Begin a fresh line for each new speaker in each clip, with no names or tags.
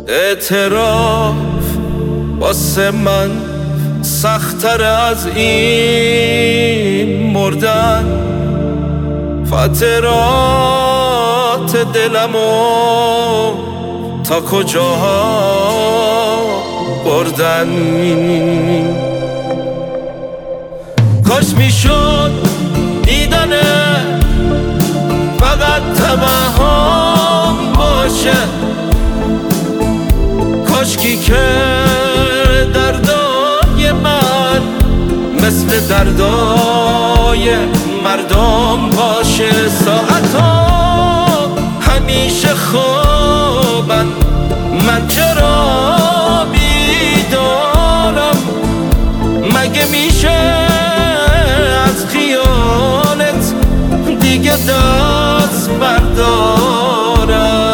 اعتراف واسه من سخت‌تر از این مردن، خاطرات دلمو تا کجاها بردن. کاش میشد دیدنه فقط توهم باشه، کاشکی که دردای من مثل دردای مردم باشه. ساعتا همیشه خوابن، من چرا بیدارم؟ مگه میشه از خیالت دیگه دست بردارم؟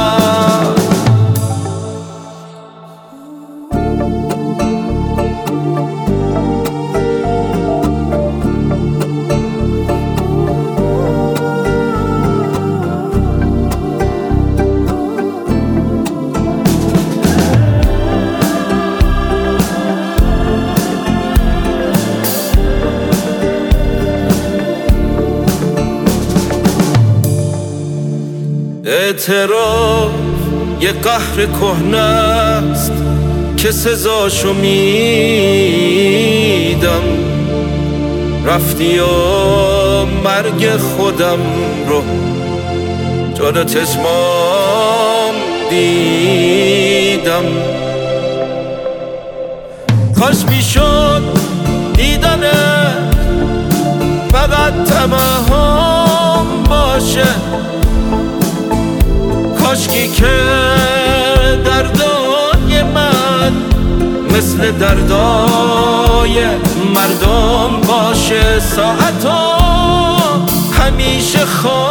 اعتراف یه قهر کهنه است که سزاشو میدم. رفتی و مرگ خودم رو جلو چشمام دیدم. کاش میشد دیدنه فقط توهم باشه، کاشکی که دردای من مثل دردای مردم باشه. ساعتا همیشه